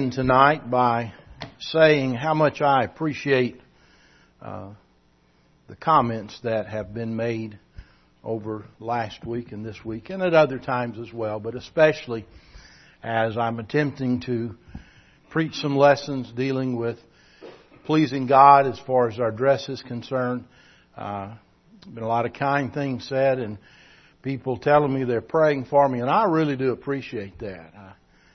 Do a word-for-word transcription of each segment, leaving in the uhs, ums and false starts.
begin tonight by saying how much I appreciate uh, the comments that have been made over last week and this week and at other times as well, but especially as I'm attempting to preach some lessons dealing with pleasing God as far as our dress is concerned. Uh, been a lot of kind things said and people telling me they're praying for me, and I really do appreciate that. I,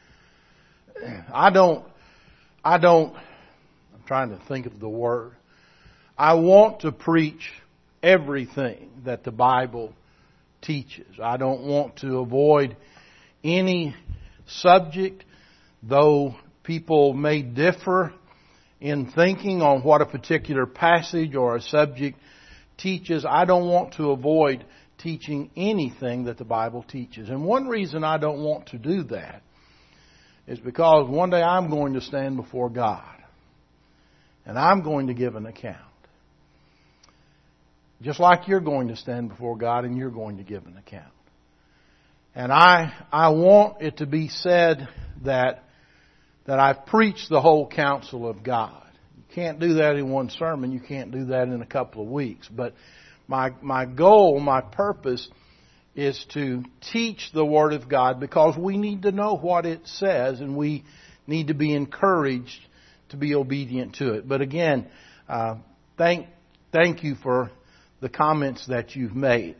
I don't, I don't, I'm trying to think of the word. I want to preach everything that the Bible teaches. I don't want to avoid any subject, though people may differ in thinking on what a particular passage or a subject teaches. I don't want to avoid teaching anything that the Bible teaches. And one reason I don't want to do that is because one day I'm going to stand before God and I'm going to give an account. Just like you're going to stand before God and you're going to give an account. And I I want it to be said that that I've preached the whole counsel of God. You can't do that in one sermon. You can't do that in a couple of weeks. But my my goal, my purpose is to teach the Word of God because we need to know what it says and we need to be encouraged to be obedient to it. But again, uh, thank thank you for the comments that you've made.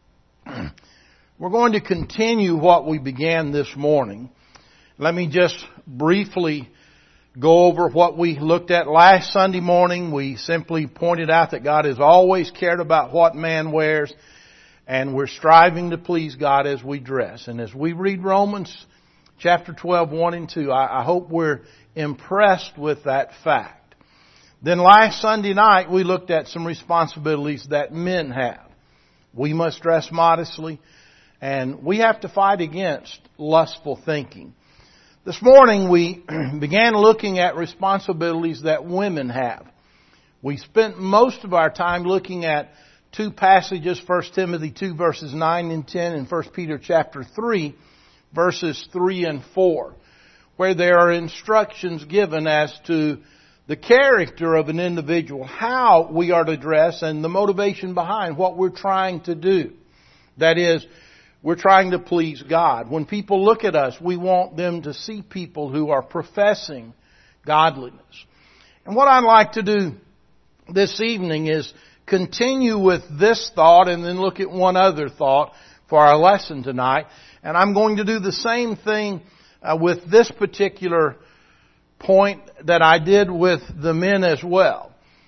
We're going to continue what we began this morning. Let me just briefly go over what we looked at last Sunday morning. We simply pointed out that God has always cared about what man wears, and we're striving to please God as we dress. And as we read Romans chapter twelve, one and two, I, I hope we're impressed with that fact. Then last Sunday night, we looked at some responsibilities that men have. We must dress modestly, and we have to fight against lustful thinking. This morning, we began looking at responsibilities that women have. We spent most of our time looking at two passages, First Timothy two verses nine and ten and First Peter chapter three verses three and four, where there are instructions given as to the character of an individual, how we are to dress, and the motivation behind what we're trying to do. That is, we're trying to please God. When people look at us, we want them to see people who are professing godliness. And what I'd like to do this evening is continue with this thought and then look at one other thought for our lesson tonight. And I'm going to do the same thing uh, with this particular point that I did with the men as well.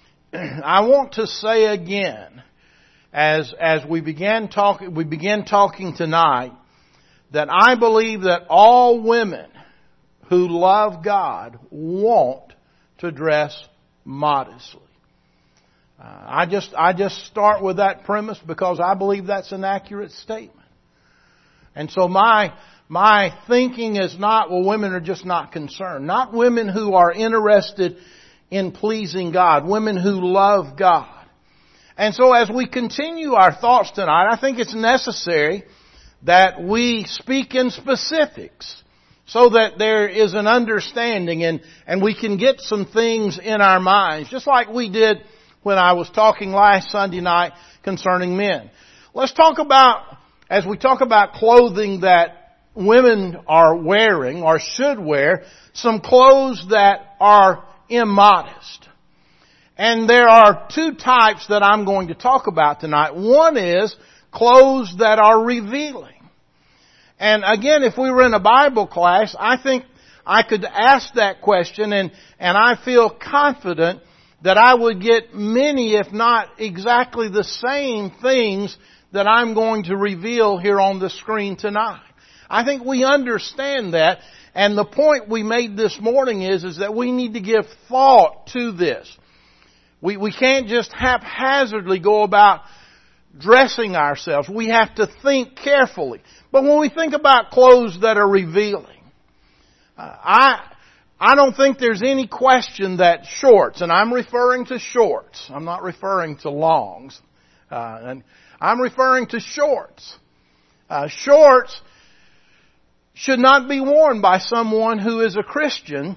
I want to say again, as as we began talking, we began talking tonight, that I believe that all women who love God want to dress modestly. Uh, I just I just start with that premise because I believe that's an accurate statement. And so my my thinking is not, well, women are just not concerned. Not women who are interested in pleasing God. Women who love God. And so as we continue our thoughts tonight, I think it's necessary that we speak in specifics so that there is an understanding and, and we can get some things in our minds, just like we did when I was talking last Sunday night concerning men. Let's talk about, as we talk about clothing that women are wearing or should wear, some clothes that are immodest. And there are two types that I'm going to talk about tonight. One is clothes that are revealing. And again, if we were in a Bible class, I think I could ask that question and, and I feel confident that I would get many, if not exactly the same things that I'm going to reveal here on the screen tonight. I think we understand that. And the point we made this morning is, is that we need to give thought to this. We, we can't just haphazardly go about dressing ourselves. We have to think carefully. But when we think about clothes that are revealing, uh, I, I don't think there's any question that shorts, and I'm referring to shorts. I'm not referring to longs. Uh, and I'm referring to shorts. Uh, shorts should not be worn by someone who is a Christian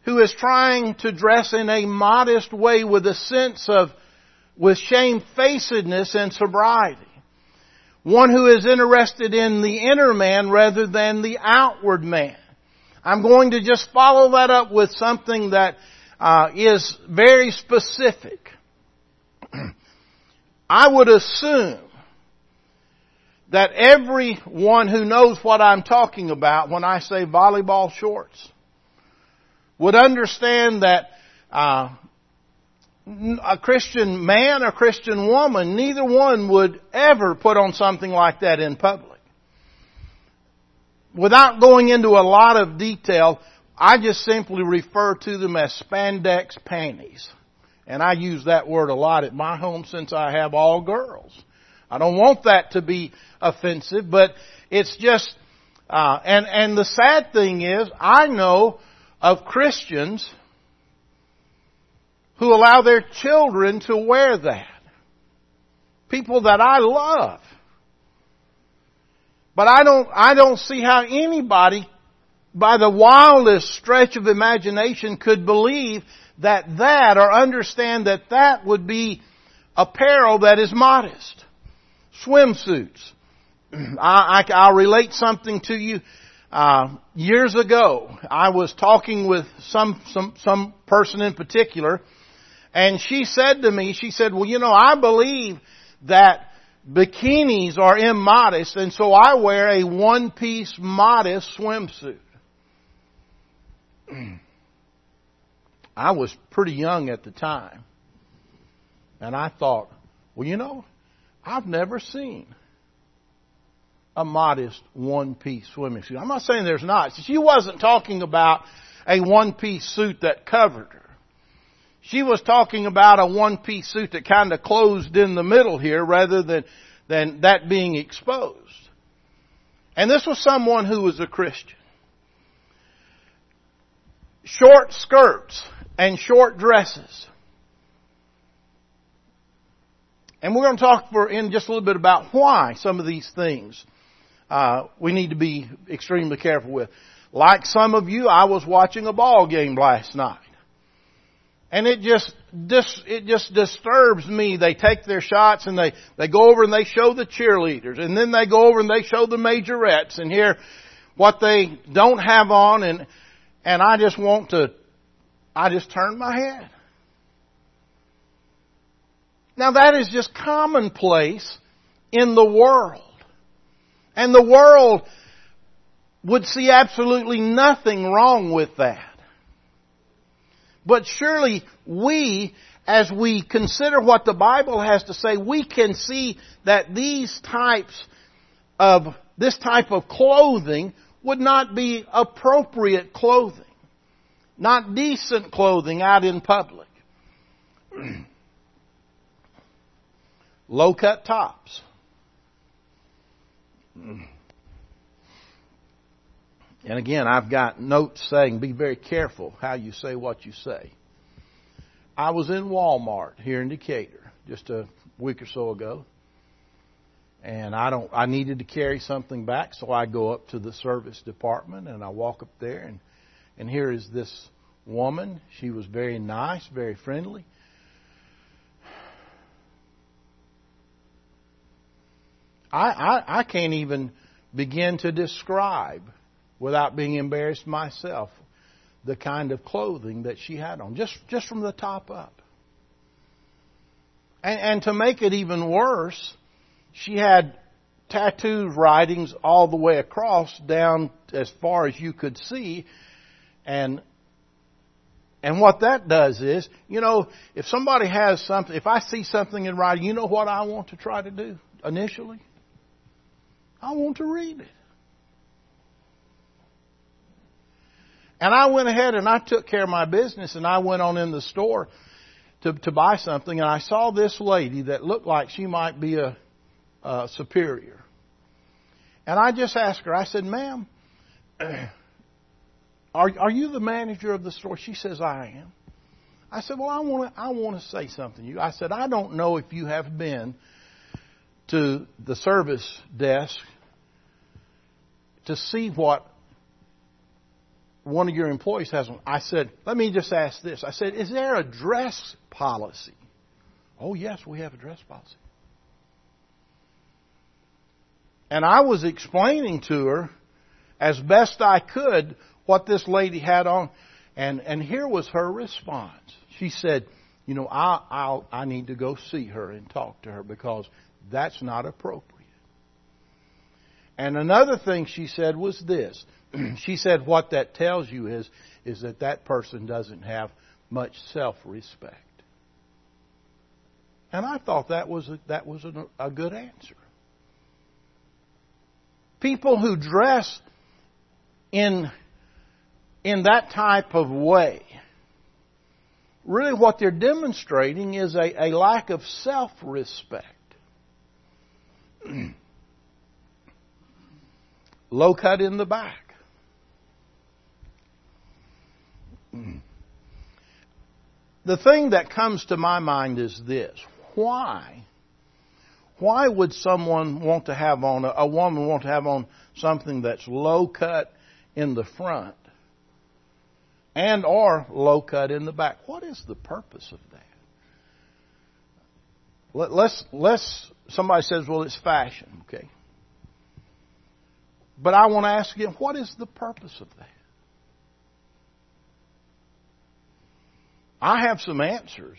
who is trying to dress in a modest way with a sense of, with shamefacedness and sobriety. One who is interested in the inner man rather than the outward man. I'm going to just follow that up with something that uh, is very specific. I would assume that everyone who knows what I'm talking about when I say volleyball shorts would understand that uh, a Christian man or Christian woman, neither one would ever put on something like that in public. Without going into a lot of detail, I just simply refer to them as spandex panties. And I use that word a lot at my home since I have all girls. I don't want that to be offensive, but it's just, uh, and, and the sad thing is, I know of Christians who allow their children to wear that. People that I love. But I don't, I don't see how anybody, by the wildest stretch of imagination, could believe that that, or understand that that would be apparel that is modest. Swimsuits. I, I, I'll relate something to you. Uh, years ago, I was talking with some, some, some person in particular, and she said to me, she said, well, you know, I believe that bikinis are immodest, and so I wear a one-piece modest swimsuit. I was pretty young at the time, and I thought, well, you know, I've never seen a modest one-piece swimming suit. I'm not saying there's not. She wasn't talking about a one-piece suit that covered her. She was talking about a one-piece suit that kind of closed in the middle here rather than, than that being exposed. And this was someone who was a Christian. Short skirts and short dresses. And we're going to talk for in just a little bit about why some of these things uh, we need to be extremely careful with. Like some of you, I was watching a ball game last night. And it just, dis, it just disturbs me. They take their shots and they, they go over and they show the cheerleaders. And then they go over and they show the majorettes and hear what they don't have on. And, and I just want to, I just turn my head. Now that is just commonplace in the world. And the world would see absolutely nothing wrong with that. But surely we, as we consider what the Bible has to say, we can see that these types of, this type of clothing would not be appropriate clothing. Not decent clothing out in public. Low-cut tops. And again, I've got notes saying, be very careful how you say what you say. I was in Walmart here in Decatur just a week or so ago. And I don't, I needed to carry something back, so I go up to the service department and I walk up there and, and here is this woman. She was very nice, very friendly. I, I, I can't even begin to describe, without being embarrassed myself, the kind of clothing that she had on, just, just from the top up. And, and to make it even worse, she had tattooed writings all the way across, down as far as you could see. And and what that does is, you know, if somebody has something, if I see something in writing, you know what I want to try to do initially? I want to read it. And I went ahead and I took care of my business and I went on in the store to, to buy something, and I saw this lady that looked like she might be a, a superior. And I just asked her, I said, ma'am, are, are you the manager of the store? She says, I am. I said, well, I want to, I want to say something to you. I said, I don't know if you have been to the service desk to see what one of your employees has one. I said, let me just ask this. I said, is there a dress policy? Oh, yes, we have a dress policy. And I was explaining to her as best I could what this lady had on. And, and here was her response. She said, you know, I, I'll, I need to go see her and talk to her because that's not appropriate. And another thing she said was this. She said what that tells you is, is that that person doesn't have much self-respect. And I thought that was a, that was a, a good answer. People who dress in, in that type of way, really what they're demonstrating is a, a lack of self-respect. Low cut in the back. The thing that comes to my mind is this. Why? Why would someone want to have on, a, a woman want to have on something that's low cut in the front and or low cut in the back? What is the purpose of that? Let, let's, let's, somebody says, well, it's fashion, okay? But I want to ask again, what is the purpose of that? I have some answers.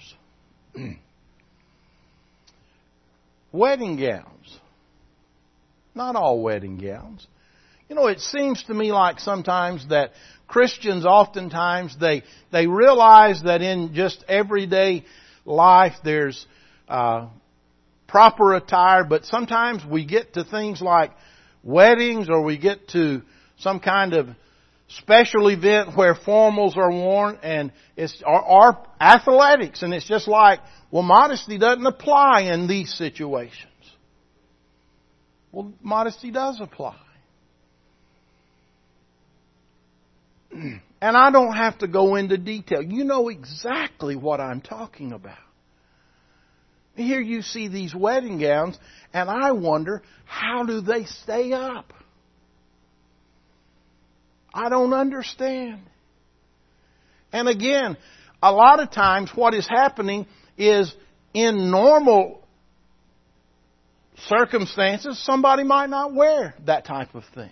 Wedding gowns. Not all wedding gowns. You know, it seems to me like sometimes that Christians oftentimes they they realize that in just everyday life there's uh, proper attire, but sometimes we get to things like weddings or we get to some kind of special event where formals are worn and it's or, or athletics, and it's just like, well, modesty doesn't apply in these situations. Well, modesty does apply. And I don't have to go into detail. You know exactly what I'm talking about. Here you see these wedding gowns, and I wonder, how do they stay up? I don't understand. And again, a lot of times what is happening is in normal circumstances, somebody might not wear that type of thing.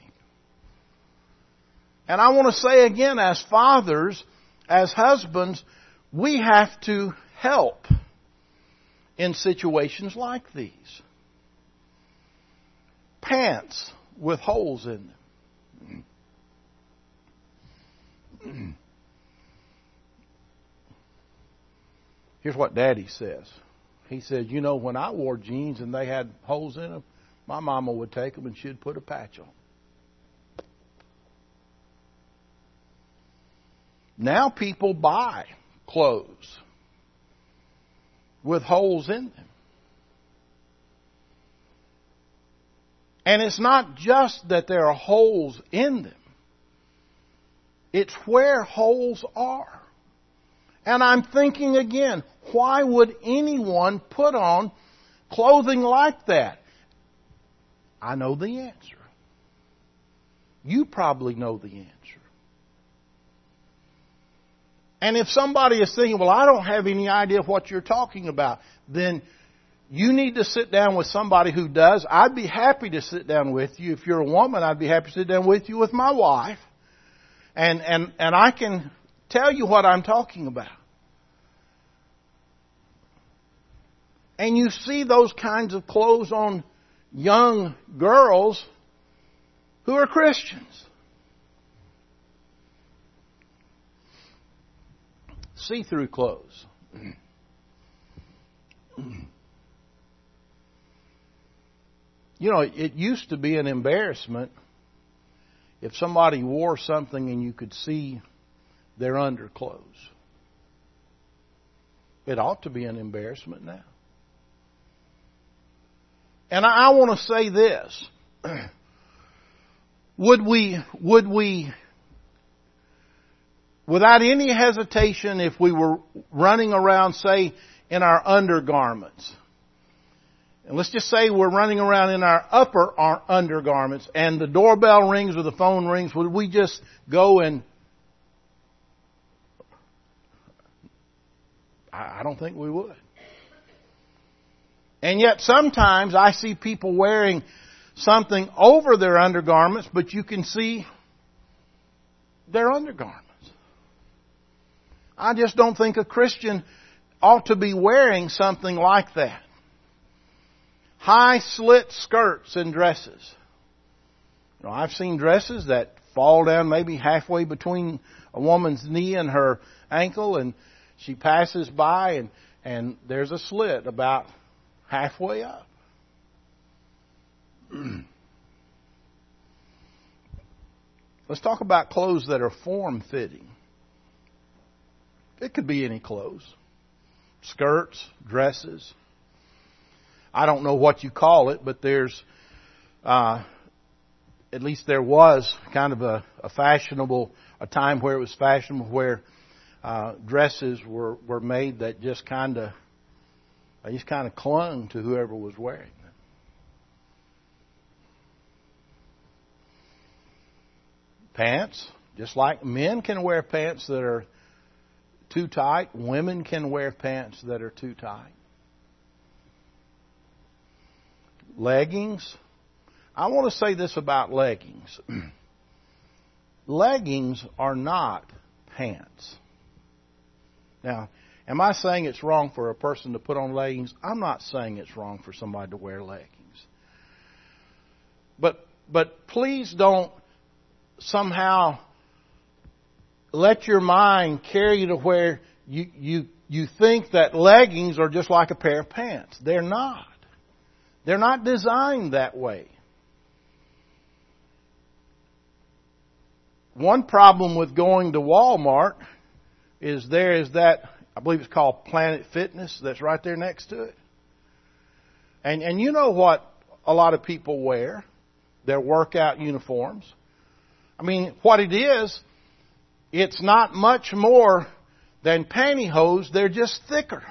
And I want to say again, as fathers, as husbands, we have to help in situations like these. Pants with holes in them. Here's what Daddy says. He says, you know, when I wore jeans and they had holes in them, my mama would take them and she'd put a patch on. Now people buy clothes with holes in them. And it's not just that there are holes in them. It's where holes are. And I'm thinking again, why would anyone put on clothing like that? I know the answer. You probably know the answer. And if somebody is thinking, well, I don't have any idea what you're talking about, then you need to sit down with somebody who does. I'd be happy to sit down with you. If you're a woman, I'd be happy to sit down with you with my wife. And, and, and I can tell you what I'm talking about. And you see those kinds of clothes on young girls who are Christians. See-through clothes. You know, it used to be an embarrassment if somebody wore something and you could see their underclothes. It ought to be an embarrassment now. And I, I want to say this. Would we, would we, without any hesitation, if we were running around, say, in our undergarments, and let's just say we're running around in our upper undergarments and the doorbell rings or the phone rings, would we just go and I, I don't think we would. And yet sometimes I see people wearing something over their undergarments, but you can see their undergarments. I just don't think a Christian ought to be wearing something like that. High slit skirts and dresses. You know, I've seen dresses that fall down maybe halfway between a woman's knee and her ankle, and she passes by and, and there's a slit about halfway up. Let's talk about clothes that are form-fitting. It could be any clothes. Skirts, dresses. I don't know what you call it, but there's, uh, at least there was kind of a, a fashionable, a time where it was fashionable where uh, dresses were, were made that just kind of, they just kind of clung to whoever was wearing them. Pants, just like men can wear pants that are too tight, women can wear pants that are too tight. Leggings. I want to say this about leggings. Leggings are not pants. Now, am I saying it's wrong for a person to put on leggings? I'm not saying it's wrong for somebody to wear leggings. But but please don't somehow let your mind carry you to where you, you, you think that leggings are just like a pair of pants. They're not. They're not designed that way. One problem with going to Walmart is there is that, I believe it's called Planet Fitness, that's right there next to it. And, and you know what a lot of people wear? Their workout uniforms. I mean, what it is, it's not much more than pantyhose. They're just thicker.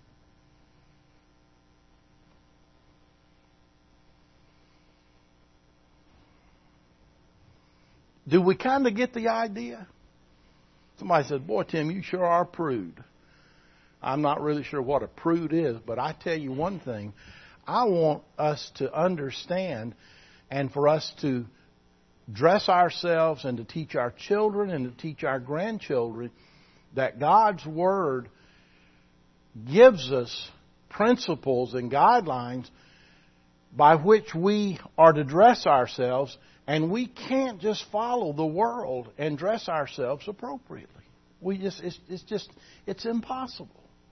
Do we kind of get the idea? Somebody said, boy, Tim, you sure are a prude. I'm not really sure what a prude is, but I tell you one thing. I want us to understand and for us to dress ourselves and to teach our children and to teach our grandchildren that God's Word gives us principles and guidelines by which we are to dress ourselves, and we can't just follow the world and dress ourselves appropriately. We just it's, it's just it's impossible.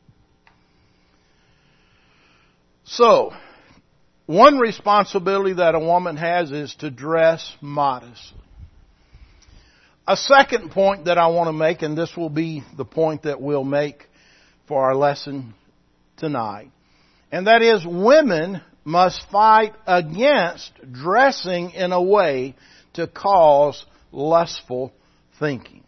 So, one responsibility that a woman has is to dress modestly. A second point that I want to make, and this will be the point that we'll make for our lesson tonight, and that is women must fight against dressing in a way to cause lustful thinking.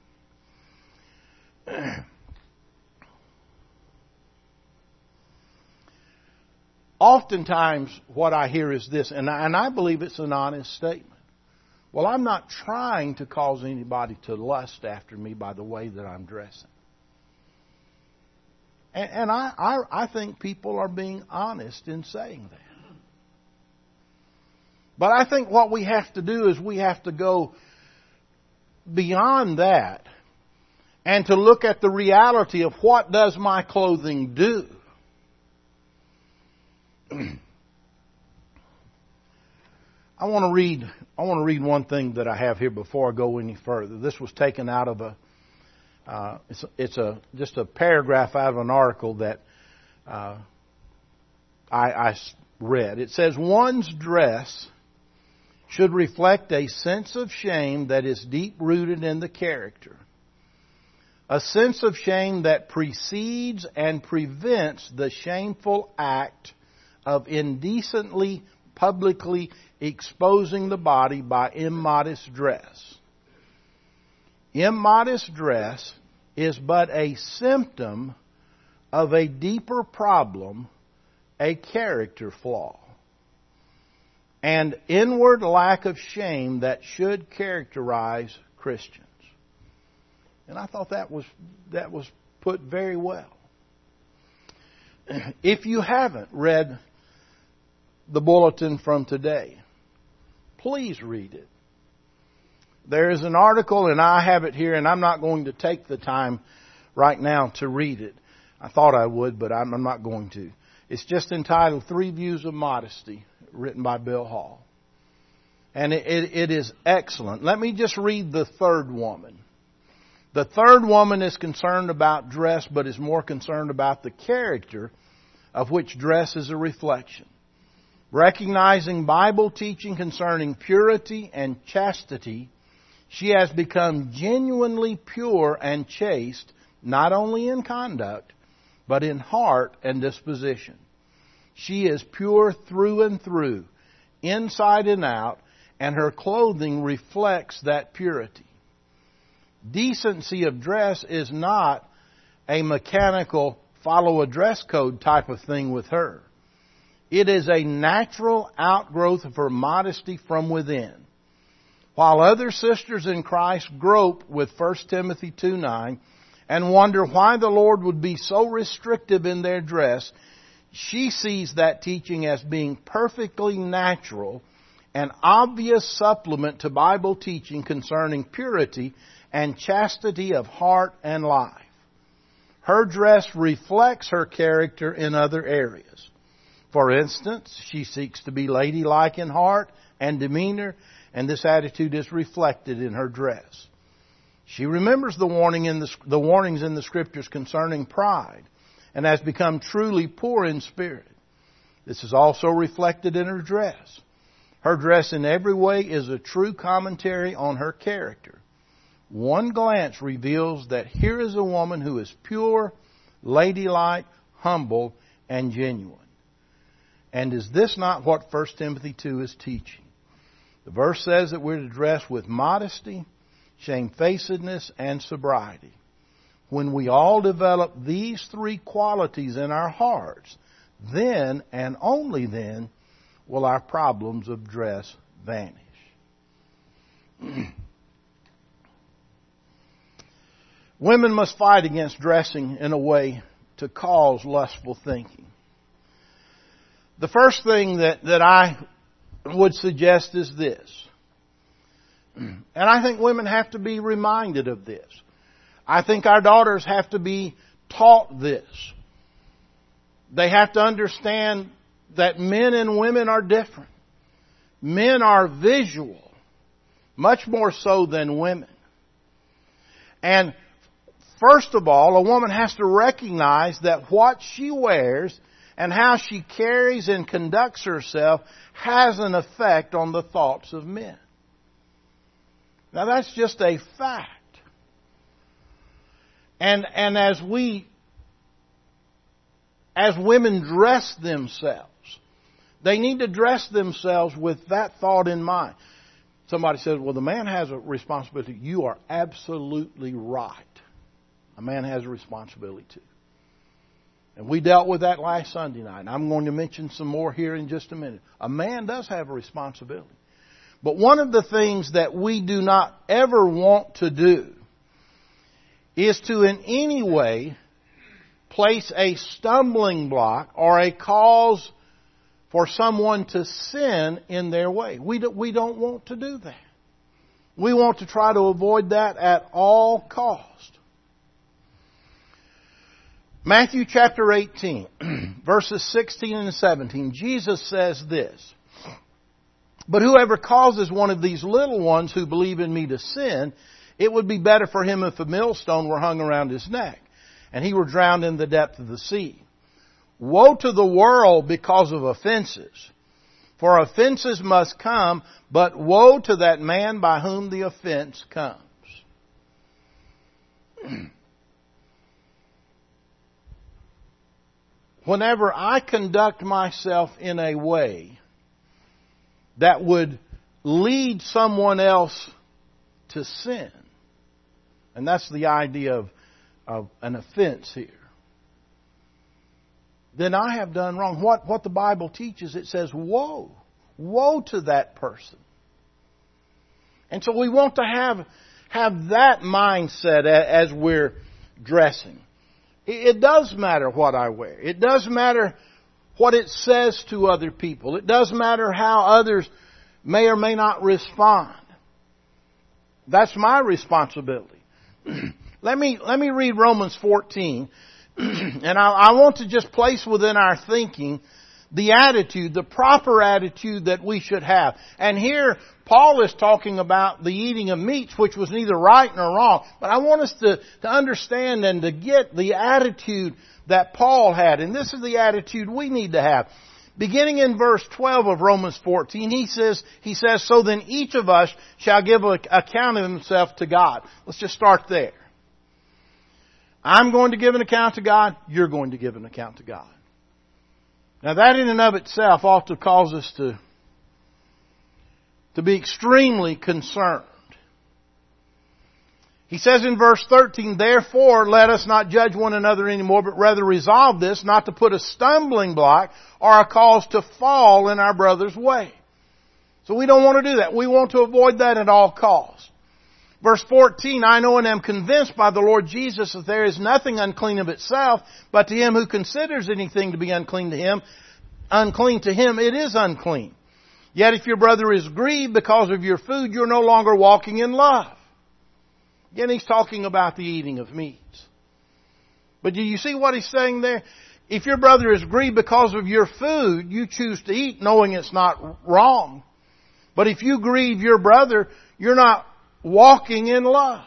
Oftentimes what I hear is this, and I, and I believe it's an honest statement. Well, I'm not trying to cause anybody to lust after me by the way that I'm dressing. And, and I, I, I think people are being honest in saying that. But I think what we have to do is we have to go beyond that and to look at the reality of what does my clothing do. I want to read. I want to read one thing that I have here before I go any further. This was taken out of a. Uh, it's, it's a just a paragraph out of an article that uh, I, I read. It says one's dress should reflect a sense of shame that is deep rooted in the character, a sense of shame that precedes and prevents the shameful act of indecently publicly exposing the body by immodest dress. Immodest dress is but a symptom of a deeper problem, a character flaw, and inward lack of shame that should characterize Christians. And I thought that was that was put very well. if you haven't read the bulletin from today, please read it. There is an article, and I have it here, and I'm not going to take the time right now to read it. I thought I would, but I'm not going to. It's just entitled Three Views of Modesty, written by Bill Hall. And it, it, it is excellent. Let me just read the third woman. The third woman is concerned about dress, but is more concerned about the character of which dress is a reflection. Recognizing Bible teaching concerning purity and chastity, she has become genuinely pure and chaste, not only in conduct, but in heart and disposition. She is pure through and through, inside and out, and her clothing reflects that purity. Decency of dress is not a mechanical follow a dress code type of thing with her. It is a natural outgrowth of her modesty from within. While other sisters in Christ grope with First Timothy two nine and wonder why the Lord would be so restrictive in their dress, she sees that teaching as being perfectly natural, an obvious supplement to Bible teaching concerning purity and chastity of heart and life. Her dress reflects her character in other areas. For instance, she seeks to be ladylike in heart and demeanor, and this attitude is reflected in her dress. She remembers the warning in the, the warnings in the Scriptures concerning pride, and has become truly poor in spirit. This is also reflected in her dress. Her dress in every way is a true commentary on her character. One glance reveals that here is a woman who is pure, ladylike, humble, and genuine. And is this not what First Timothy two is teaching? The verse says that we're to dress with modesty, shamefacedness, and sobriety. When we all develop these three qualities in our hearts, then and only then will our problems of dress vanish. Women must fight against dressing in a way to cause lustful thinking. The first thing that, that I would suggest is this. And I think women have to be reminded of this. I think our daughters have to be taught this. They have to understand that men and women are different. Men are visual, much more so than women. And first of all, a woman has to recognize that what she wears and how she carries and conducts herself has an effect on the thoughts of men. Now that's just a fact. And, and as we, as women dress themselves, they need to dress themselves with that thought in mind. Somebody says, well, the man has a responsibility. You are absolutely right. A man has a responsibility too. And we dealt with that last Sunday night. And I'm going to mention some more here in just a minute. A man does have a responsibility. But one of the things that we do not ever want to do is to in any way place a stumbling block or a cause for someone to sin in their way. We don't, we don't want to do that. We want to try to avoid that at all cost. Matthew chapter eighteen, verses sixteen and seventeen, Jesus says this, "But whoever causes one of these little ones who believe in me to sin, it would be better for him if a millstone were hung around his neck, and he were drowned in the depth of the sea. Woe to the world because of offenses, for offenses must come, but woe to that man by whom the offense comes." Whenever I conduct myself in a way that would lead someone else to sin, and that's the idea of, of an offense here, then I have done wrong. What, what the Bible teaches, it says, woe. Woe to that person. And so we want to have, have that mindset as we're dressing. It does matter what I wear. It does matter what it says to other people. It does matter how others may or may not respond. That's my responsibility. let me let me read Romans fourteen, and I, I want to just place within our thinking the attitude, the proper attitude that we should have. And here Paul is talking about the eating of meats, which was neither right nor wrong. But I want us to, to understand and to get the attitude that Paul had. And this is the attitude we need to have. Beginning in verse twelve of Romans fourteen, he says, he says, so then each of us shall give an account of himself to God. Let's just start there. I'm going to give an account to God. You're going to give an account to God. Now that in and of itself ought to cause us to, to be extremely concerned. He says in verse thirteen, therefore let us not judge one another anymore, but rather resolve this, not to put a stumbling block or a cause to fall in our brother's way. So we don't want to do that. We want to avoid that at all costs. Verse fourteen, I know and am convinced by the Lord Jesus that there is nothing unclean of itself, but to him who considers anything to be unclean to him, unclean to him, it is unclean. Yet if your brother is grieved because of your food, you're no longer walking in love. Again, he's talking about the eating of meats. But do you see what he's saying there? If your brother is grieved because of your food, you choose to eat knowing it's not wrong. But if you grieve your brother, you're not walking in love.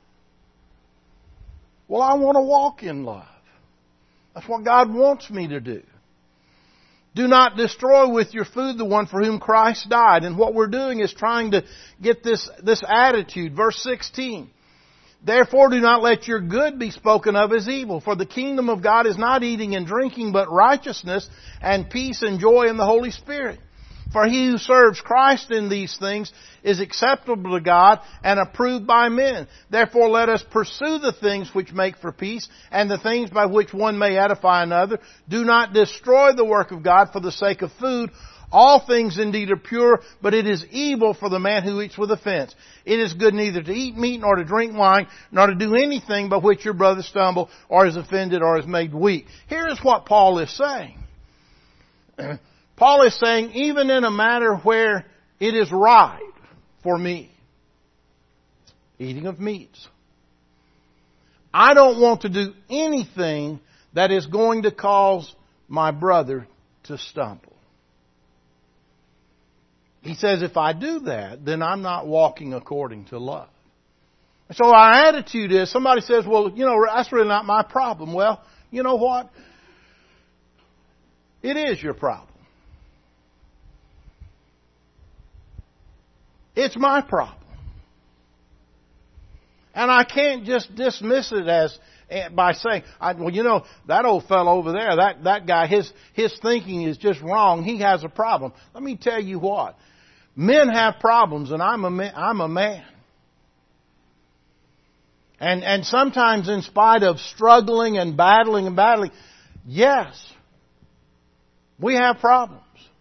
Well, I want to walk in love. That's what God wants me to do. Do not destroy with your food the one for whom Christ died. And what we're doing is trying to get this, this attitude. Verse sixteen. Therefore do not let your good be spoken of as evil, for the kingdom of God is not eating and drinking, but righteousness and peace and joy in the Holy Spirit. For he who serves Christ in these things is acceptable to God and approved by men. Therefore let us pursue the things which make for peace and the things by which one may edify another. Do not destroy the work of God for the sake of food. All things indeed are pure, but it is evil for the man who eats with offense. It is good neither to eat meat nor to drink wine, nor to do anything by which your brother stumble or is offended or is made weak. Here is what Paul is saying. Paul is saying, even in a matter where it is right for me, eating of meats, I don't want to do anything that is going to cause my brother to stumble. He says, if I do that, then I'm not walking according to love. So our attitude is, somebody says, well, you know, that's really not my problem. Well, you know what? It is your problem. It's my problem. And I can't just dismiss it as by saying, I, well, you know, that old fellow over there, that, that guy, his, his thinking is just wrong. He has a problem. Let me tell you what. Men have problems, and I'm a man. I'm a man. And, and sometimes in spite of struggling and battling and battling, yes, we have problems.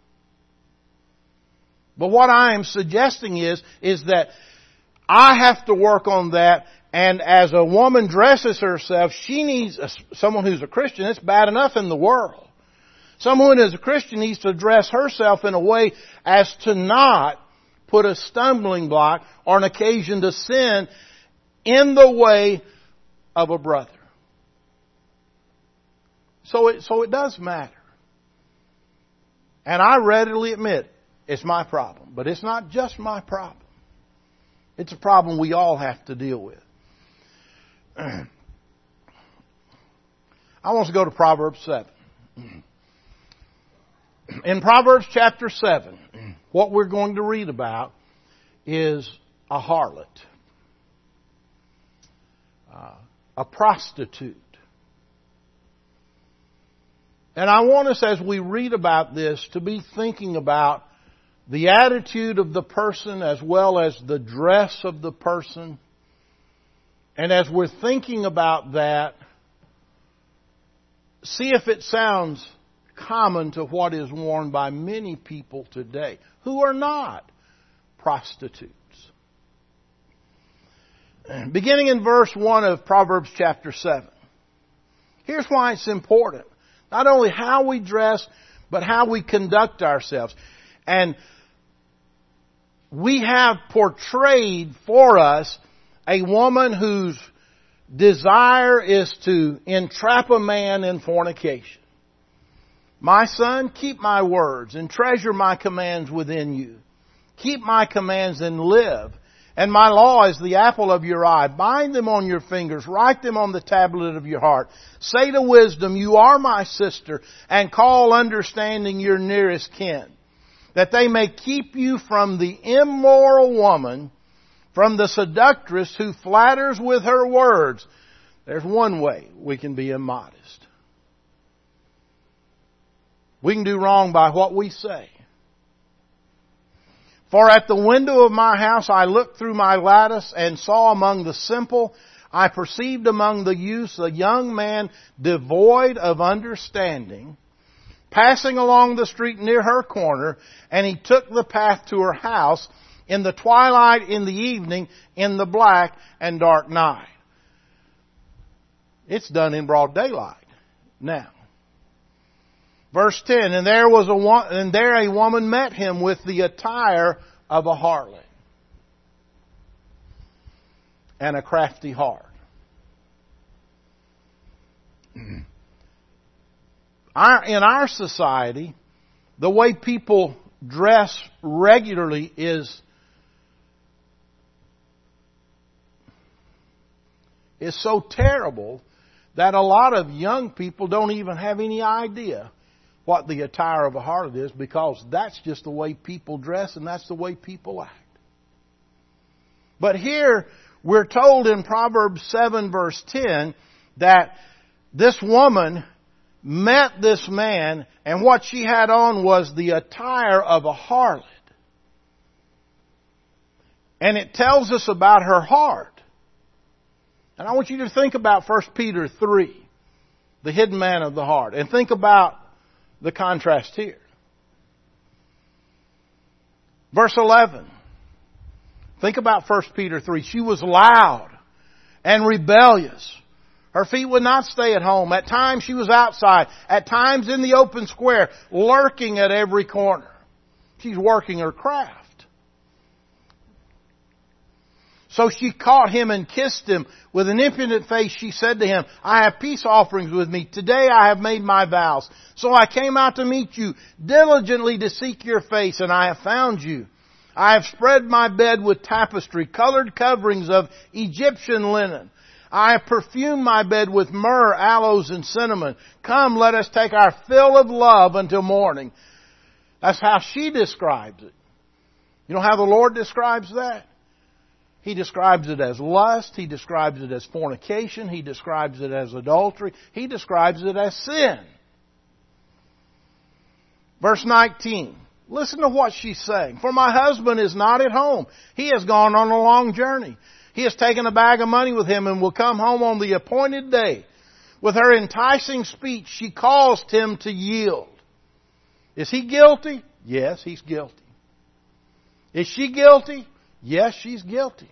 But what I am suggesting is, is that I have to work on that. And as a woman dresses herself, she needs a, someone who's a Christian. It's bad enough in the world. Someone who is a Christian needs to dress herself in a way as to not put a stumbling block or an occasion to sin in the way of a brother. So it, so it does matter. And I readily admit it's my problem. But it's not just my problem. It's a problem we all have to deal with. I want to go to Proverbs seven. In Proverbs chapter seven, what we're going to read about is a harlot, uh, a prostitute. And I want us, as we read about this, to be thinking about the attitude of the person as well as the dress of the person. And as we're thinking about that, see if it sounds common to what is worn by many people today who are not prostitutes. Beginning in verse one of Proverbs chapter seven. Here's why it's important. Not only how we dress, but how we conduct ourselves. And we have portrayed for us a woman whose desire is to entrap a man in fornication. My son, keep my words and treasure my commands within you. Keep my commands and live. And my law is the apple of your eye. Bind them on your fingers. Write them on the tablet of your heart. Say to wisdom, you are my sister, and call understanding your nearest kin, that they may keep you from the immoral woman, from the seductress who flatters with her words. There's one way we can be immodest. We can do wrong by what we say. For at the window of my house I looked through my lattice and saw among the simple, I perceived among the youths a young man devoid of understanding, passing along the street near her corner, and he took the path to her house in the twilight, in the evening, in the black and dark night. It's done in broad daylight now. Verse ten, and there was a wo- and there a woman met him with the attire of a harlot and a crafty heart. Our, in our society, the way people dress regularly is is so terrible that a lot of young people don't even have any idea what the attire of a harlot is, because that's just the way people dress and that's the way people act. But here we're told in Proverbs seven verse ten that this woman met this man, and what she had on was the attire of a harlot. And it tells us about her heart. And I want you to think about First Peter three, the hidden man of the heart, and think about the contrast here. Verse eleven. Think about First Peter three. She was loud and rebellious. Her feet would not stay at home. At times she was outside. At times in the open square, lurking at every corner. She's working her craft. So she caught him and kissed him. With an impudent face she said to him, I have peace offerings with me. Today I have made my vows. So I came out to meet you, diligently to seek your face, and I have found you. I have spread my bed with tapestry, colored coverings of Egyptian linen. I have perfumed my bed with myrrh, aloes, and cinnamon. Come, let us take our fill of love until morning. That's how she describes it. You know how the Lord describes that? He describes it as lust. He describes it as fornication. He describes it as adultery. He describes it as sin. Verse nineteen. Listen to what she's saying. For my husband is not at home. He has gone on a long journey. He has taken a bag of money with him and will come home on the appointed day. With her enticing speech, she caused him to yield. Is he guilty? Yes, he's guilty. Is she guilty? Yes, she's guilty.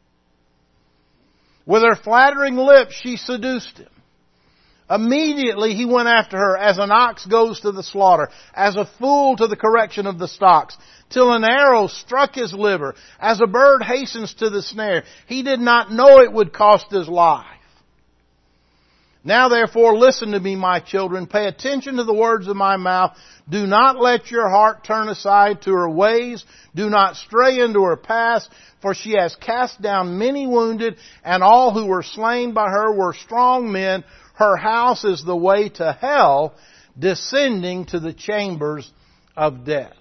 With her flattering lips, she seduced him. Immediately he went after her as an ox goes to the slaughter, as a fool to the correction of the stocks, till an arrow struck his liver, as a bird hastens to the snare. He did not know it would cost his life. Now therefore listen to me, my children. Pay attention to the words of my mouth. Do not let your heart turn aside to her ways. Do not stray into her paths, for she has cast down many wounded, and all who were slain by her were strong men. Her house is the way to hell, descending to the chambers of death.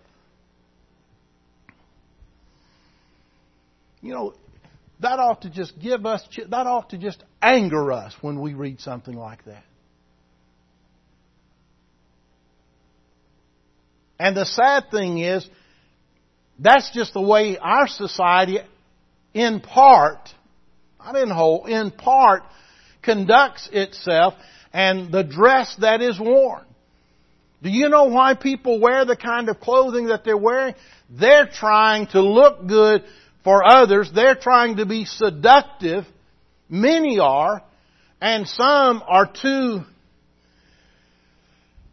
You know, that ought to just give us, that ought to just anger us when we read something like that. And the sad thing is, that's just the way our society, in part, not in whole, in part, conducts itself, and the dress that is worn. Do you know why people wear the kind of clothing that they're wearing? They're trying to look good for others. They're trying to be seductive. Many are. And some are too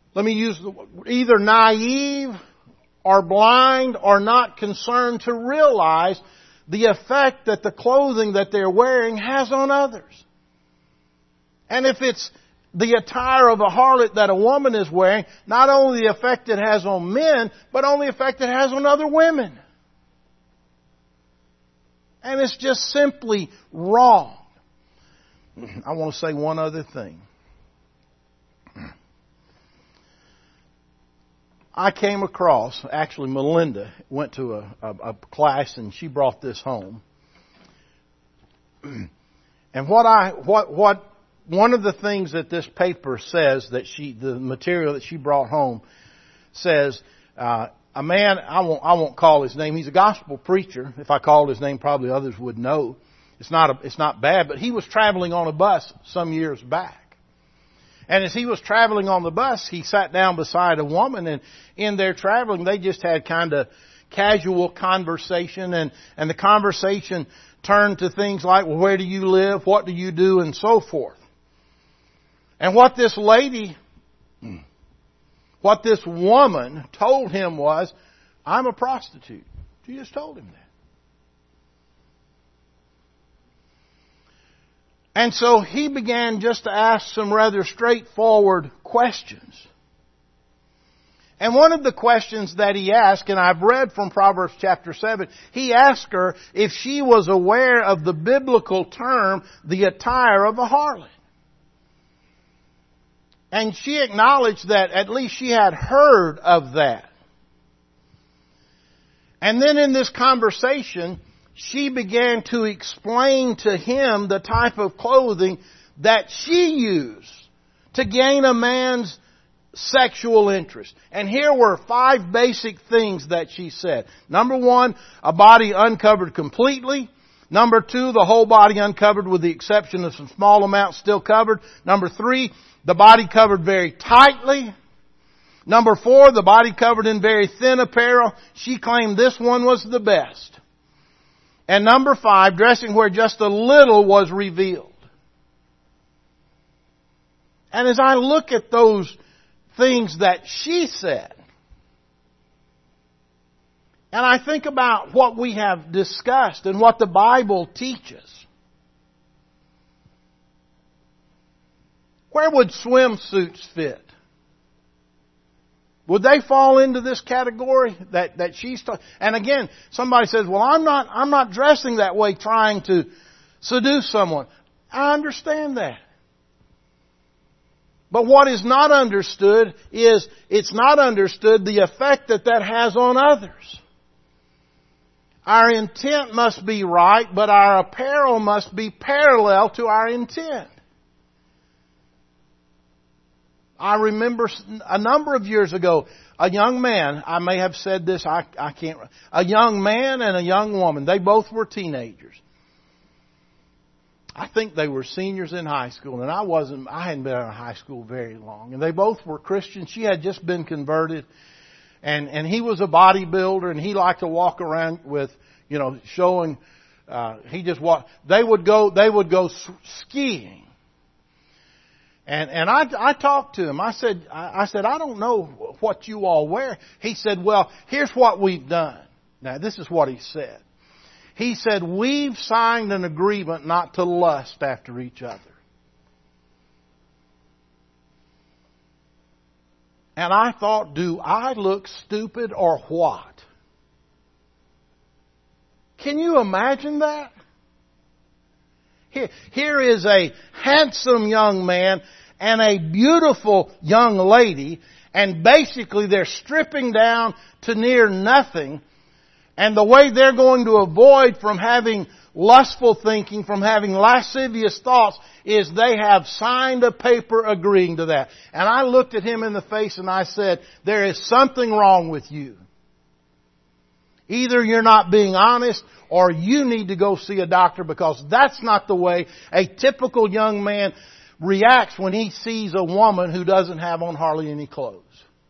let me use the, either naive or blind or not concerned to realize the effect that the clothing that they're wearing has on others. And if it's the attire of a harlot that a woman is wearing, not only the effect it has on men, but on the effect it has on other women. And it's just simply wrong. I want to say one other thing. I came across, actually Melinda went to a, a, a class and she brought this home. And what I, what, what, one of the things that this paper says that she, the material that she brought home says, uh, a man, I won't, I won't call his name. He's a gospel preacher. If I called his name, probably others would know. It's not, a, it's not bad, but he was traveling on a bus some years back. And as he was traveling on the bus, he sat down beside a woman, and in their traveling, they just had kind of casual conversation, and, and the conversation turned to things like, well, where do you live? What do you do? And so forth. And what this lady, what this woman told him was, I'm a prostitute. She just told him that. And so he began just to ask some rather straightforward questions. And one of the questions that he asked, and I've read from Proverbs chapter seven, he asked her if she was aware of the biblical term, the attire of a harlot. And she acknowledged that at least she had heard of that. And then in this conversation, she began to explain to him the type of clothing that she used to gain a man's sexual interest. And here were five basic things that she said. Number one, a body uncovered completely. Number two, the whole body uncovered with the exception of some small amounts still covered. Number three, the body covered very tightly. Number four, the body covered in very thin apparel. She claimed this one was the best. And number five, dressing where just a little was revealed. And as I look at those things that she said, and I think about what we have discussed and what the Bible teaches, where would swimsuits fit? Would they fall into this category that, that she's talking? And again, somebody says, well, I'm not, I'm not dressing that way trying to seduce someone. I understand that. But what is not understood is, it's not understood the effect that that has on others. Our intent must be right, but our apparel must be parallel to our intent. I remember a number of years ago, a young man, I may have said this, I, I can't, a young man and a young woman, they both were teenagers. I think they were seniors in high school, and I wasn't, I hadn't been out of high school very long. And they both were Christians. She had just been converted, and, and he was a bodybuilder, and he liked to walk around with, you know, showing, uh, he just walked, they would go, they would go skiing. And, and I, I talked to him. I said, I, I said, I don't know what you all wear. He said, well, here's what we've done. Now, this is what he said. He said, we've signed an agreement not to lust after each other. And I thought, do I look stupid or what? Can you imagine that? Here, here is a handsome young man and a beautiful young lady, and basically they're stripping down to near nothing. And the way they're going to avoid from having lustful thinking, from having lascivious thoughts, is they have signed a paper agreeing to that. And I looked at him in the face and I said, there is something wrong with you. Either you're not being honest, or you need to go see a doctor, because that's not the way a typical young man reacts when he sees a woman who doesn't have on hardly any clothes.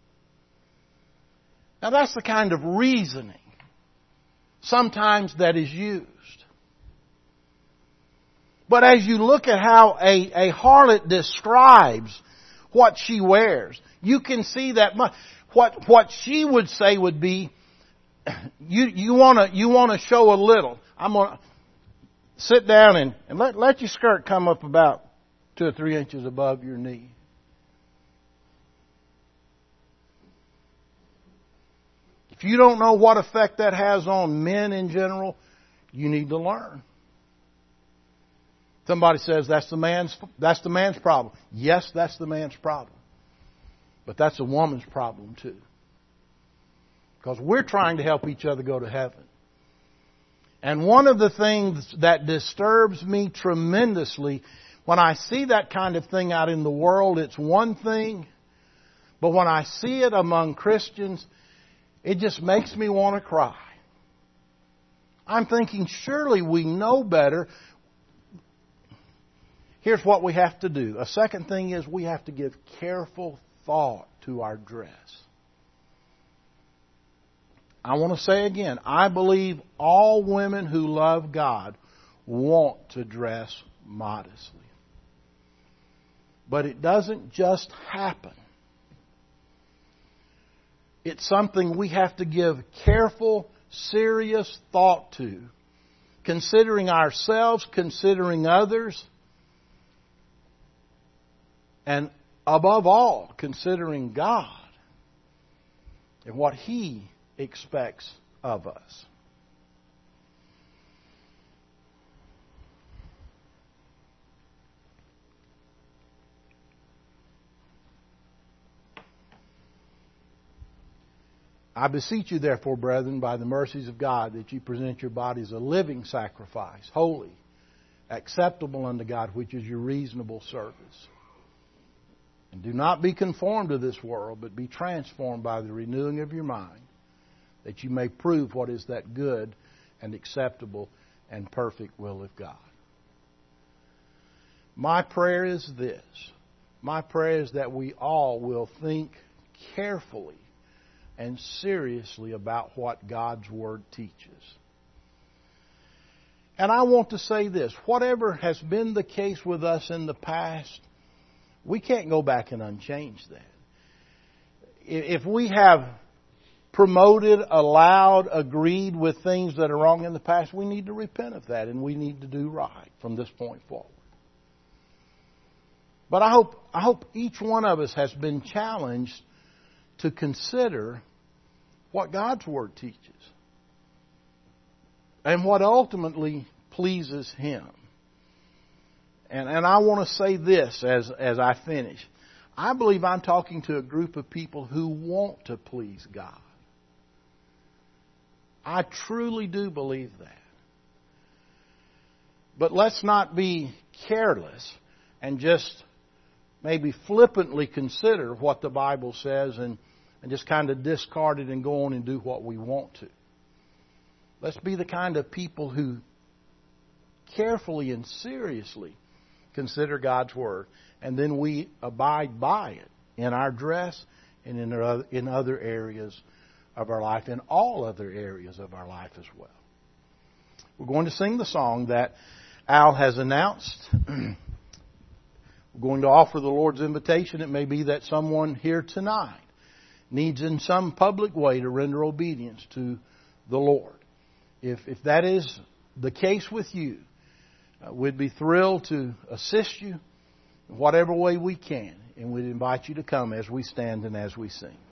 Now that's the kind of reasoning sometimes that is used. But as you look at how a, a harlot describes what she wears. You can see that much. What, what she would say would be, you, you wanna, you wanna show a little. I'm gonna sit down and, and let, let your skirt come up about two or three inches above your knee. If you don't know what effect that has on men in general, you need to learn. Somebody says that's the man's that's the man's problem. Yes, that's the man's problem. But that's a woman's problem too. Because we're trying to help each other go to heaven. And one of the things that disturbs me tremendously, when I see that kind of thing out in the world, it's one thing. But when I see it among Christians, it just makes me want to cry. I'm thinking, surely we know better. Here's what we have to do. A second thing is we have to give careful thought to our dress. I want to say again, I believe all women who love God want to dress modestly. But it doesn't just happen. It's something we have to give careful, serious thought to, considering ourselves, considering others, and above all, considering God and what He expects of us. I beseech you, therefore, brethren, by the mercies of God, that you present your bodies a living sacrifice, holy, acceptable unto God, which is your reasonable service. And do not be conformed to this world, but be transformed by the renewing of your mind, that you may prove what is that good and acceptable and perfect will of God. My prayer is this. My prayer is that we all will think carefully and seriously about what God's Word teaches. And I want to say this. Whatever has been the case with us in the past, we can't go back and unchange that. If we have promoted, allowed, agreed with things that are wrong in the past, we need to repent of that and we need to do right from this point forward. But I hope, I hope each one of us has been challenged to consider what God's Word teaches and what ultimately pleases Him. And, and I want to say this as, as I finish. I believe I'm talking to a group of people who want to please God. I truly do believe that. But let's not be careless and just maybe flippantly consider what the Bible says and, and just kind of discard it and go on and do what we want to. Let's be the kind of people who carefully and seriously consider God's Word, and then we abide by it in our dress and in other, in other areas of our life, in all other areas of our life as well. We're going to sing the song that Al has announced. We're going to offer the Lord's invitation. It may be that someone here tonight needs in some public way to render obedience to the Lord. If, if that is the case with you, Uh, we'd be thrilled to assist you in whatever way we can, and we'd invite you to come as we stand and as we sing.